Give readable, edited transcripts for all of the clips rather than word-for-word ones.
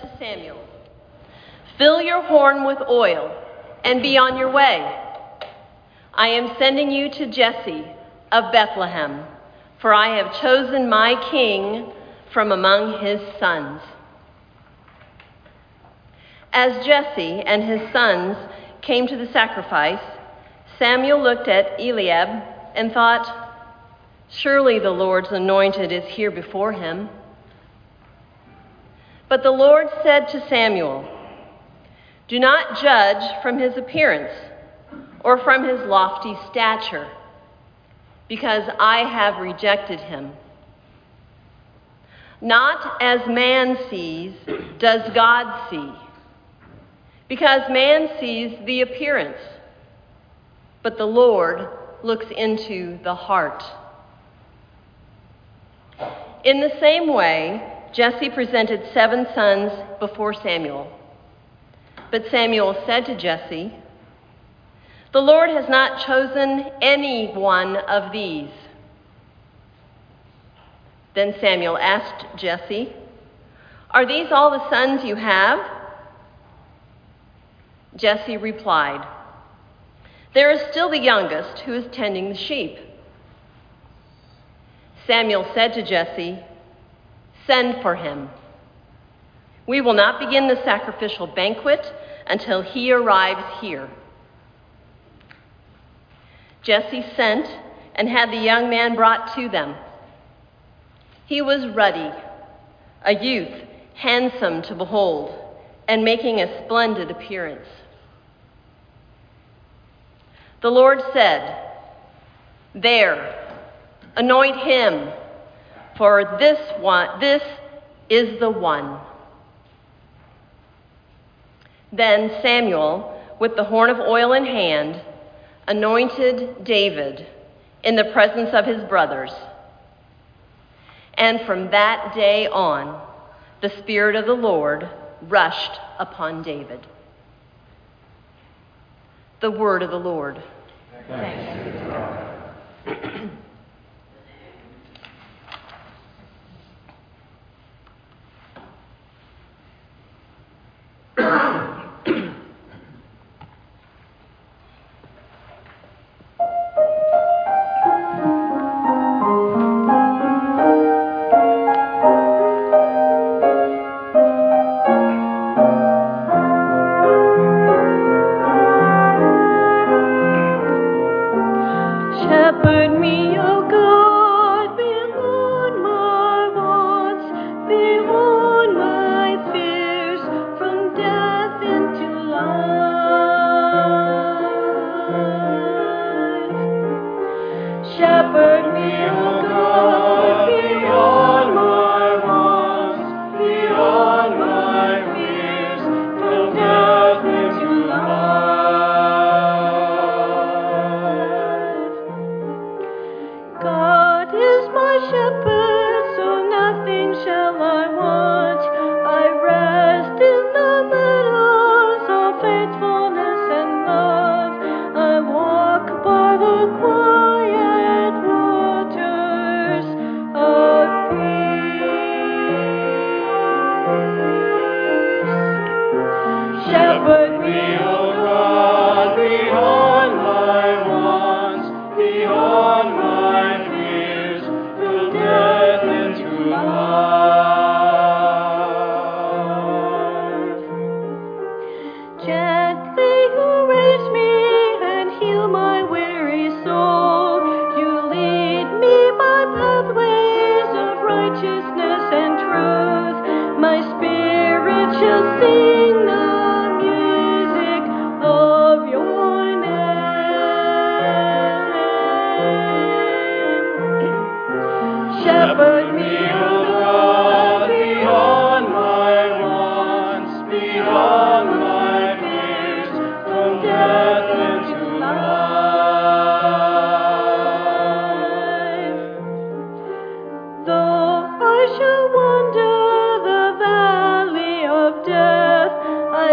to Samuel, "Fill your horn with oil and be on your way. I am sending you to Jesse of Bethlehem, for I have chosen my king from among his sons." As Jesse and his sons came to the sacrifice, Samuel looked at Eliab and thought, "Surely the Lord's anointed is here before him." But the Lord said to Samuel, "Do not judge from his appearance or from his lofty stature, because I have rejected him. Not as man sees does God see, because man sees the appearance, but the Lord looks into the heart." In the same way, Jesse presented 7 sons before Samuel. But Samuel said to Jesse, "The Lord has not chosen any one of these." Then Samuel asked Jesse, "Are these all the sons you have?" Jesse replied, "There is still the youngest who is tending the sheep." Samuel said to Jesse, "Send for him. We will not begin the sacrificial banquet until he arrives here." Jesse sent and had the young man brought to them. He was ruddy, a youth handsome to behold, and making a splendid appearance. The Lord said, "There, anoint him, for this is the one." Then Samuel, with the horn of oil in hand, anointed David in the presence of his brothers. And from that day on, the Spirit of the Lord rushed upon David. The word of the Lord. Thanks be to God. Shepherd me, O God, beyond my wants, beyond my fears, from death into life. Shepherd me, O God, beyond my wants, beyond my fears, from death into life. God is my shepherd, so nothing shall I want. I rest in the meadows of faithfulness and love. I walk by the quiet waters of peace. Shepherd me, O God, beyond my wants, beyond my fears, from death into life. Gently you raise me and heal my weary soul. You lead me by pathways of righteousness and truth. My spirit shall sing the music of your name. Shepherd me, O God, beyond my wants, beyond my fears, from death into life. Though I shall wander the valley of death,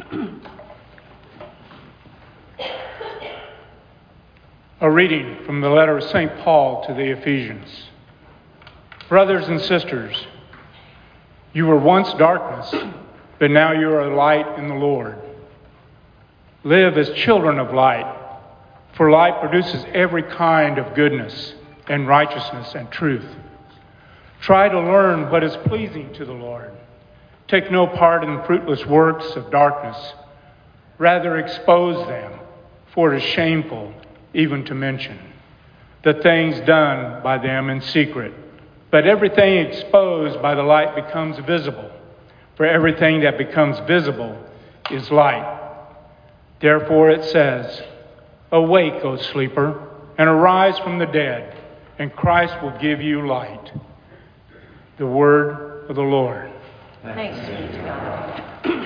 A reading from the letter of St. Paul to the Ephesians. Brothers and sisters, you were once darkness, but now you are a light in the Lord. Live as children of light, for light produces every kind of goodness and righteousness and truth. Try to learn what is pleasing to the Lord. Take no part in fruitless works of darkness. Rather expose them, for it is shameful even to mention the things done by them in secret. But everything exposed by the light becomes visible, for everything that becomes visible is light. Therefore it says, "Awake, O sleeper, and arise from the dead, and Christ will give you light." The word of the Lord. Thanks be to God.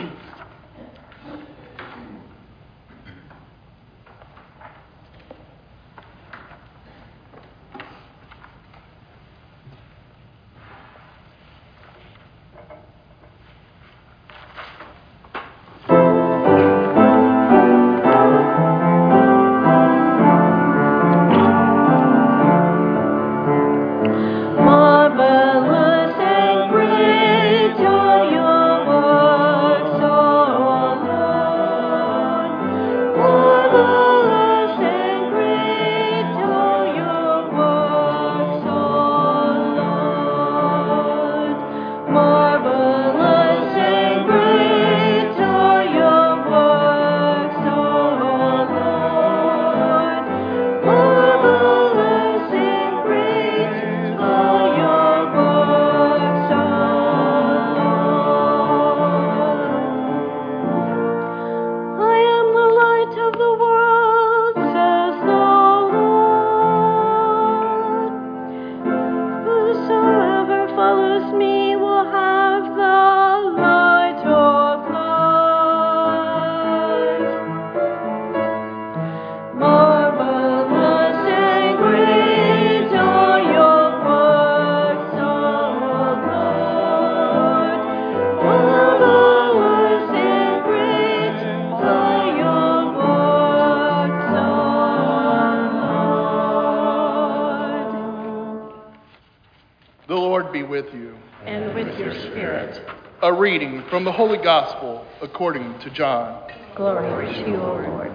The Lord be with you. And with your spirit. A reading from the Holy Gospel according to John. Glory to you, O Lord.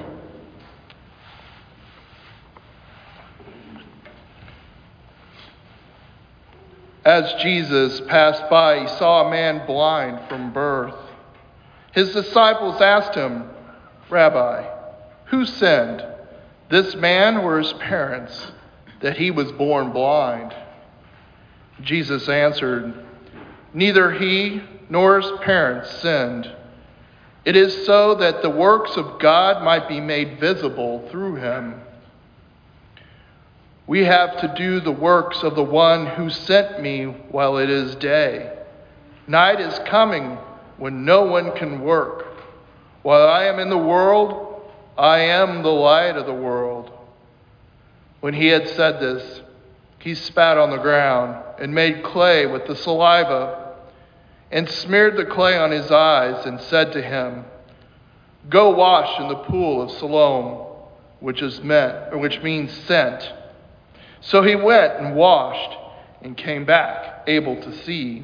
As Jesus passed by, he saw a man blind from birth. His disciples asked him, "Rabbi, who sinned, this man or his parents, that he was born blind?" Jesus answered, "Neither he nor his parents sinned. It is so that the works of God might be made visible through him. We have to do the works of the one who sent me while it is day. Night is coming when no one can work. While I am in the world, I am the light of the world." When he had said this, he spat on the ground and made clay with the saliva and smeared the clay on his eyes and said to him, "Go wash in the pool of Siloam," which means sent. So he went and washed and came back, able to see.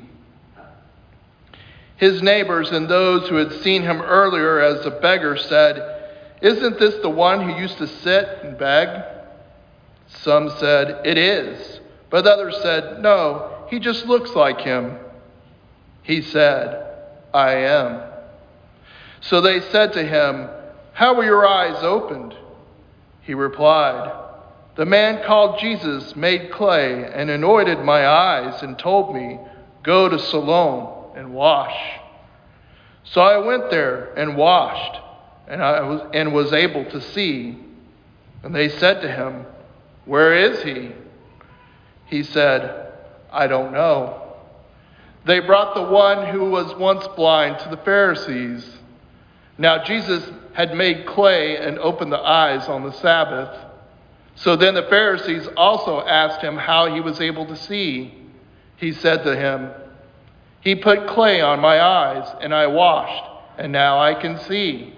His neighbors and those who had seen him earlier as a beggar said, "Isn't this the one who used to sit and beg?" Some said, "It is." But others said, "No, he just looks like him." He said, "I am." So they said to him, "How were your eyes opened?" He replied, "The man called Jesus made clay and anointed my eyes and told me, 'Go to Siloam and wash.' So I went there and washed, and was able to see." And they said to him, "Where is he?" He said, "I don't know." They brought the one who was once blind to the Pharisees. Now Jesus had made clay and opened the eyes on the Sabbath. So then the Pharisees also asked him how he was able to see. He said to him, "He put clay on my eyes, and I washed, and now I can see."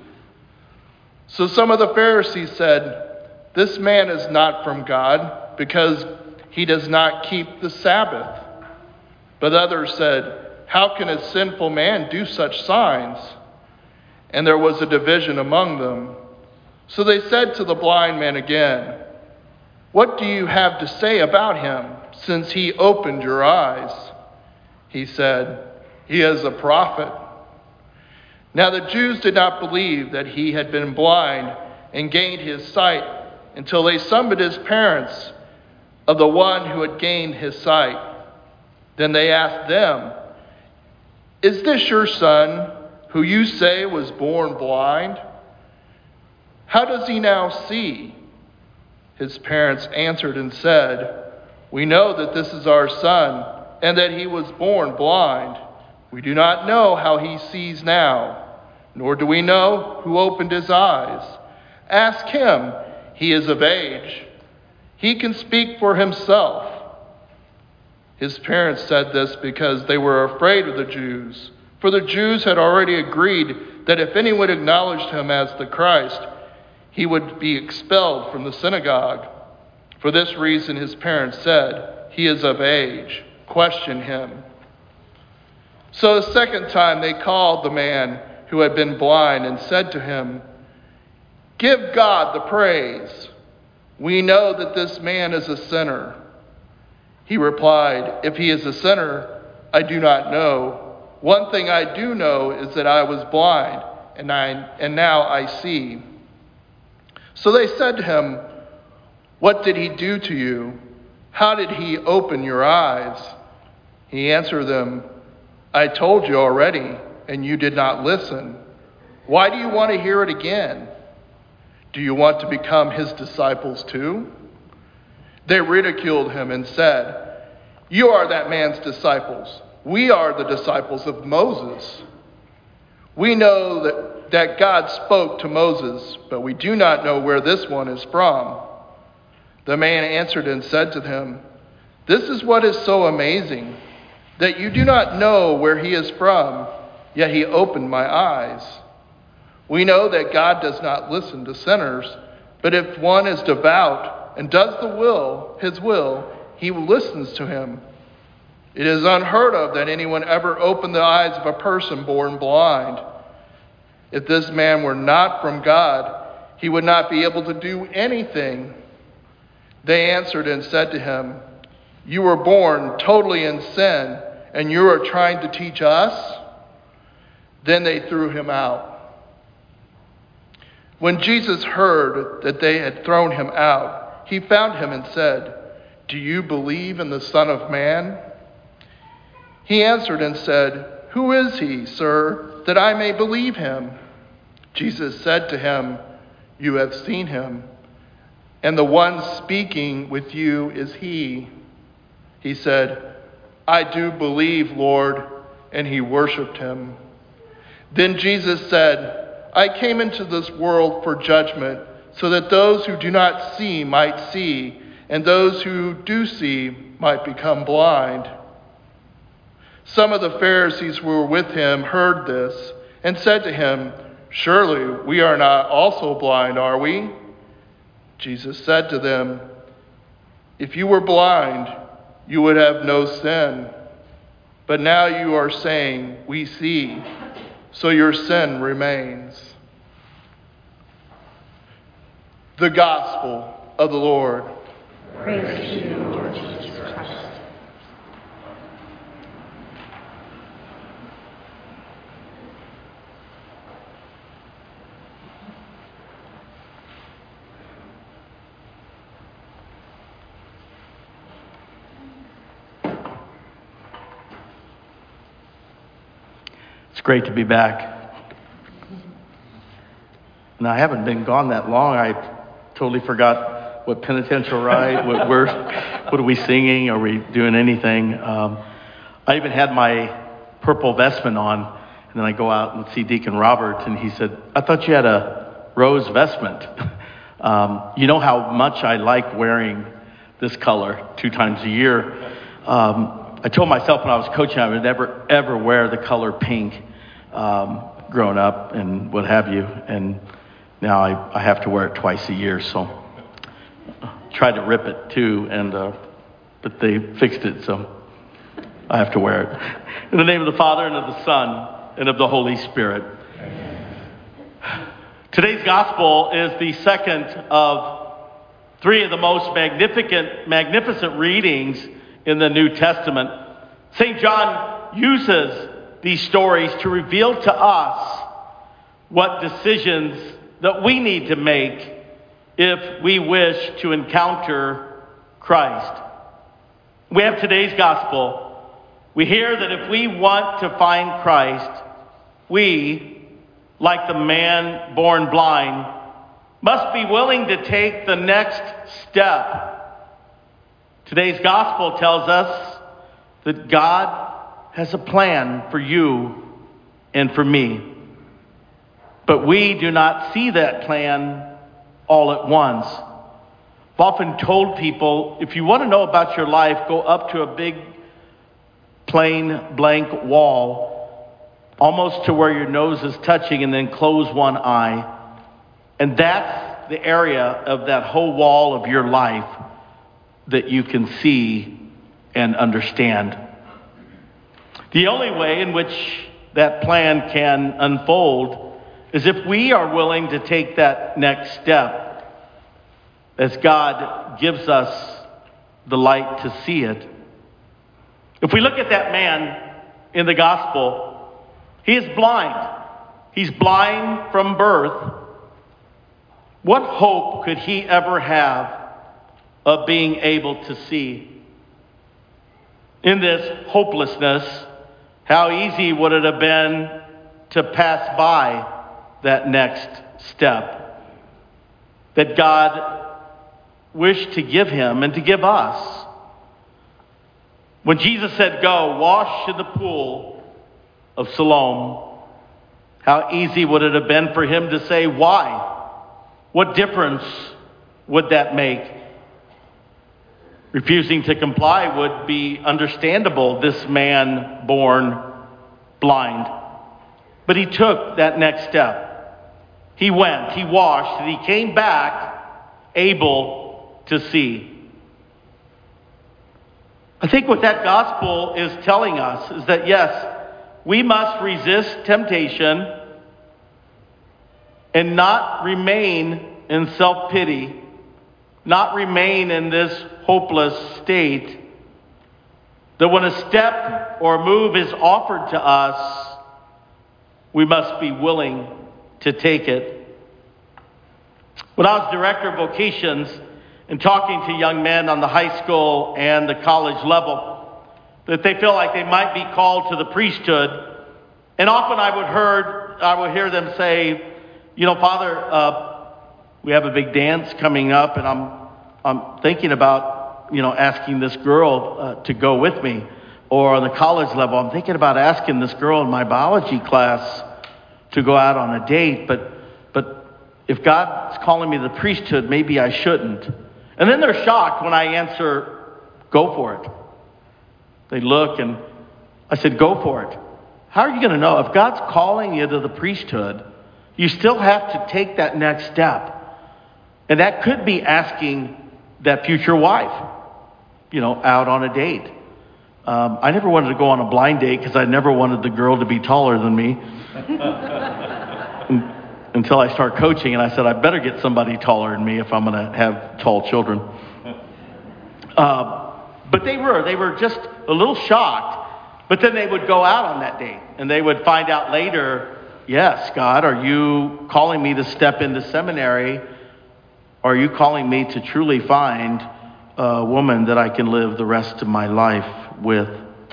So some of the Pharisees said, "This man is not from God, because he does not keep the Sabbath." But others said, "How can a sinful man do such signs?" And there was a division among them. So they said to the blind man again, "What do you have to say about him, since he opened your eyes?" He said, "He is a prophet." Now the Jews did not believe that he had been blind and gained his sight until they summoned his parents of the one who had gained his sight. Then they asked them, "Is this your son, who you say was born blind? How does he now see?" His parents answered and said, "We know that this is our son, and that he was born blind. We do not know how he sees now, nor do we know who opened his eyes. Ask him, he is of age. He can speak for himself." His parents said this because they were afraid of the Jews, for the Jews had already agreed that if anyone acknowledged him as the Christ, he would be expelled from the synagogue. For this reason his parents said, "He is of age. Question him." So the second time they called the man who had been blind and said to him, "Give God the praise. We know that this man is a sinner." He replied, "If he is a sinner, I do not know. One thing I do know is that I was blind, and now I see." So they said to him, "What did he do to you? How did he open your eyes?" He answered them, "I told you already, and you did not listen. Why do you want to hear it again? Do you want to become his disciples too?" They ridiculed him and said, "You are that man's disciples. We are the disciples of Moses. We know that God spoke to Moses, but we do not know where this one is from." The man answered and said to them, "This is what is so amazing, that you do not know where he is from, yet he opened my eyes. We know that God does not listen to sinners, but if one is devout and does his will, he listens to him. It is unheard of that anyone ever opened the eyes of a person born blind. If this man were not from God, he would not be able to do anything." They answered and said to him, "You were born totally in sin, and you are trying to teach us?" Then they threw him out. When Jesus heard that they had thrown him out, he found him and said, "Do you believe in the Son of Man?" He answered and said, "Who is he, sir, that I may believe him?" Jesus said to him, "You have seen him, and the one speaking with you is he." He said, "I do believe, Lord," and he worshiped him. Then Jesus said, "I came into this world for judgment, so that those who do not see might see, and those who do see might become blind." Some of the Pharisees who were with him heard this and said to him, "Surely we are not also blind, are we?" Jesus said to them, "If you were blind, you would have no sin. But now you are saying, 'We see,' so your sin remains." The Gospel of the Lord. Praise to you, Lord Jesus Christ. It's great to be back. And I haven't been gone that long. I totally forgot what penitential rite, what are we singing? Are we doing anything? I even had my purple vestment on, and then I go out and see Deacon Robert, and he said, "I thought you had a rose vestment." You know how much I like wearing this color 2 times a year. I told myself when I was coaching I would never, ever wear the color pink. growing up and what have you. And now I have to wear it twice a year, so tried to rip it too, but they fixed it, so I have to wear it. In the name of the Father, and of the Son, and of the Holy Spirit. Today's gospel is the second of three of the most magnificent readings in the New Testament. St. John uses these stories to reveal to us what decisions that we need to make if we wish to encounter Christ. We have today's gospel. We hear that if we want to find Christ, we, like the man born blind, must be willing to take the next step. Today's gospel tells us that God has a plan for you and for me. But we do not see that plan all at once. I've often told people, if you want to know about your life, go up to a big, plain, blank wall, almost to where your nose is touching, and then close one eye. And that's the area of that whole wall of your life that you can see and understand. The only way in which that plan can unfold is if we are willing to take that next step, as God gives us the light to see it. If we look at that man in the gospel, he is blind. He's blind from birth. What hope could he ever have of being able to see? In this hopelessness, how easy would it have been to pass by that next step that God wished to give him and to give us? When Jesus said, "Go, wash in the pool of Siloam," how easy would it have been for him to say, "Why? What difference would that make?" Refusing to comply would be understandable, this man born blind. But he took that next step. He went, he washed, and he came back able to see. I think what that gospel is telling us is that, yes, we must resist temptation and not remain in self-pity, not remain in this hopeless state, that when a step or move is offered to us, we must be willing to take it. When I was director of vocations and talking to young men on the high school and the college level, that they feel like they might be called to the priesthood, and often I would hear them say, "You know, Father, we have a big dance coming up, and I'm thinking about, asking this girl to go with me." Or on the college level, "I'm thinking about asking this girl in my biology class to go out on a date, but if God's calling me to the priesthood, maybe I shouldn't." And then they're shocked when I answer, "Go for it." They look, and I said, "Go for it." How are you going to know? If God's calling you to the priesthood, you still have to take that next step. And that could be asking that future wife, out on a date. I never wanted to go on a blind date because I never wanted the girl to be taller than me. Until I start coaching, and I said, I better get somebody taller than me if I'm going to have tall children. But they were just a little shocked. But then they would go out on that date, and they would find out later, "Yes, God, are you calling me to step into seminary? Or are you calling me to truly find a woman that I can live the rest of my life with?"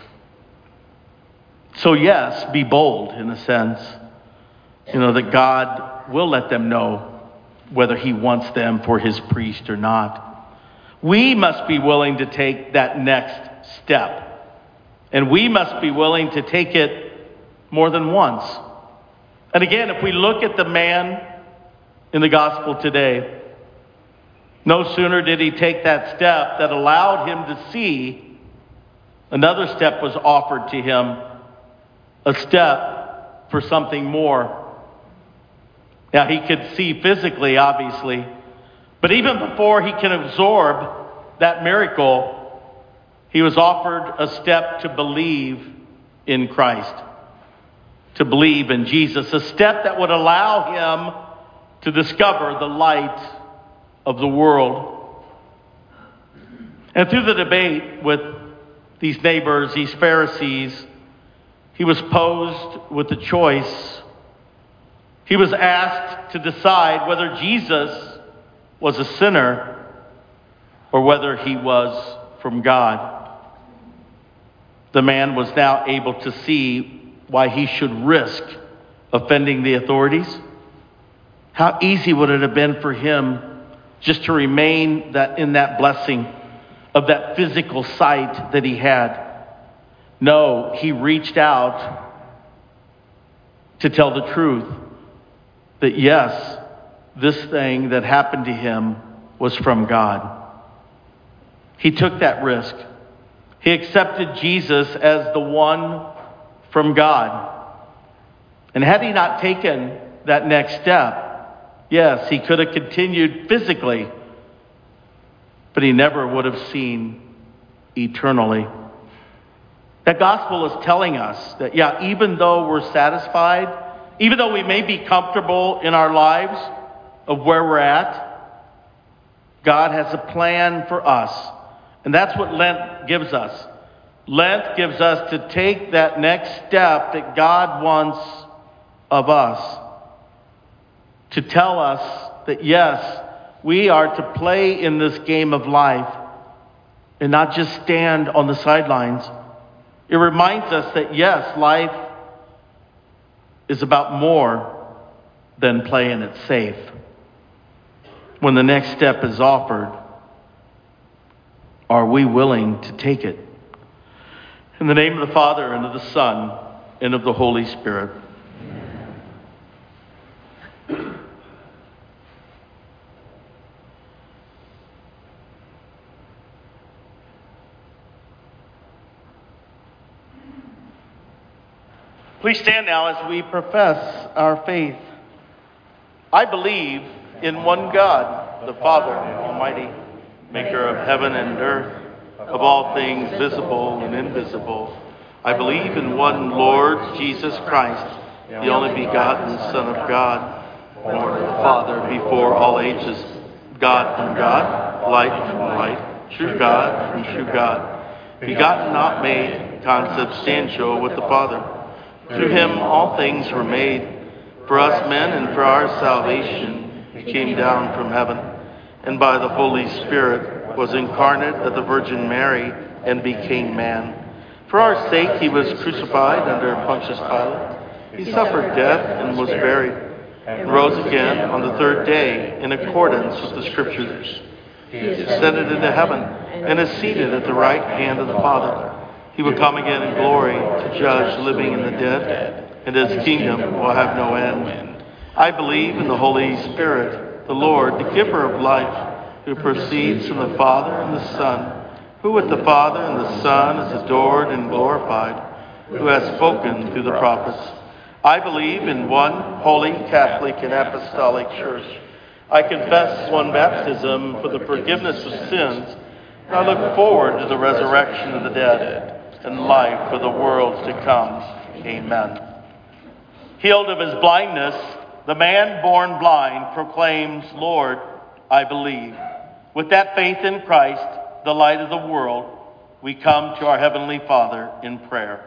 So yes, be bold in a sense, that God will let them know whether he wants them for his priest or not. We must be willing to take that next step. And we must be willing to take it more than once. And again, if we look at the man in the gospel today, no sooner did he take that step that allowed him to see, another step was offered to him, a step for something more. Now, he could see physically, obviously, but even before he can absorb that miracle, he was offered a step to believe in Christ, to believe in Jesus, a step that would allow him to discover the light of the world. And through the debate with these neighbors, these Pharisees, he was posed with a choice. He was asked to decide whether Jesus was a sinner or whether he was from God. The man was now able to see why he should risk offending the authorities. How easy would it have been for him just to remain in that blessing of that physical sight that he had? No, he reached out to tell the truth that yes, this thing that happened to him was from God. He took that risk. He accepted Jesus as the one from God. And had he not taken that next step, yes, he could have continued physically, but he never would have seen eternally. That gospel is telling us that, even though we're satisfied, even though we may be comfortable in our lives of where we're at, God has a plan for us. And that's what Lent gives us. Lent gives us to take that next step that God wants of us. To tell us that, yes, we are to play in this game of life and not just stand on the sidelines. It reminds us that, yes, life is about more than playing it safe. When the next step is offered, are we willing to take it? In the name of the Father, and of the Son, and of the Holy Spirit. Please stand now as we profess our faith. I believe in one God, the Father Almighty, maker of heaven and earth, of all things visible and invisible. I believe in one Lord Jesus Christ, the only begotten Son of God, born of the Father before all ages, God from God, light from light, true God from true God, begotten, not made, consubstantial with the Father. Through him all things were made. For us men and for our salvation, he came down from heaven, and by the Holy Spirit was incarnate of the Virgin Mary and became man. For our sake he was crucified under Pontius Pilate. He suffered death and was buried, and rose again on the third day in accordance with the Scriptures. He ascended into heaven and is seated at the right hand of the Father. He will come again in glory to judge the living and the dead, and his kingdom will have no end. I believe in the Holy Spirit, the Lord, the giver of life, who proceeds from the Father and the Son, who with the Father and the Son is adored and glorified, who has spoken through the prophets. I believe in one holy, Catholic, and Apostolic Church. I confess one baptism for the forgiveness of sins, and I look forward to the resurrection of the dead and life for the world to come. Amen. Healed of his blindness, the man born blind proclaims, Lord, I believe. With that faith in Christ, the light of the world, we come to our Heavenly Father in prayer.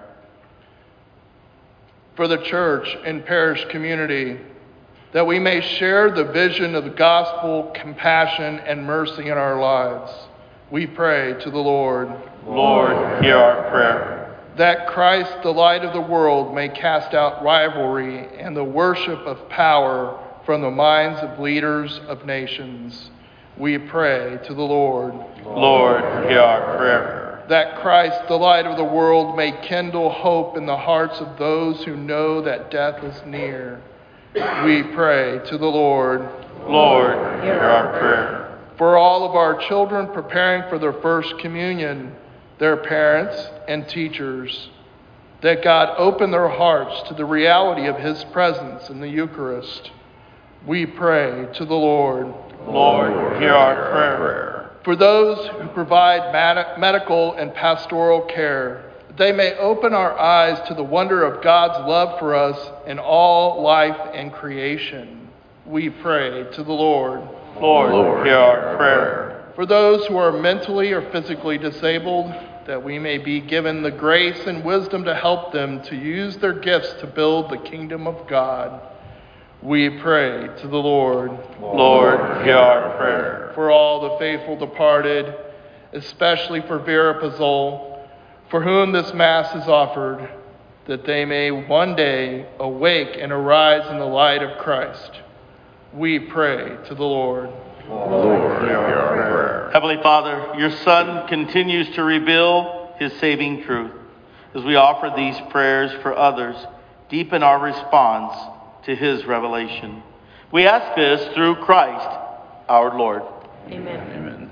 For the church and parish community, that we may share the vision of the gospel, compassion, and mercy in our lives, we pray to the Lord. Lord, hear our prayer. That Christ, the light of the world, may cast out rivalry and the worship of power from the minds of leaders of nations, we pray to the Lord. Lord, hear our prayer. That Christ, the light of the world, may kindle hope in the hearts of those who know that death is near, we pray to the Lord. Lord, hear our prayer. For all of our children preparing for their first communion, their parents and teachers, that God open their hearts to the reality of his presence in the Eucharist. We pray to the Lord. Lord, hear our prayer. For those who provide medical and pastoral care, they may open our eyes to the wonder of God's love for us in all life and creation. We pray to the Lord. Lord, hear our prayer. For those who are mentally or physically disabled, that we may be given the grace and wisdom to help them to use their gifts to build the kingdom of God. We pray to the Lord. Lord, hear our prayer. For all the faithful departed, especially for Vera Pazol, for whom this Mass is offered, that they may one day awake and arise in the light of Christ. We pray to the Lord. Lord, hear our prayer. Heavenly Father, your Son continues to reveal his saving truth. As we offer these prayers for others, deepen our response to his revelation. We ask this through Christ, our Lord. Amen.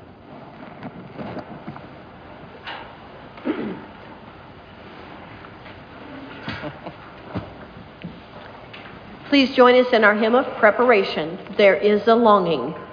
Please join us in our hymn of preparation, There is a Longing.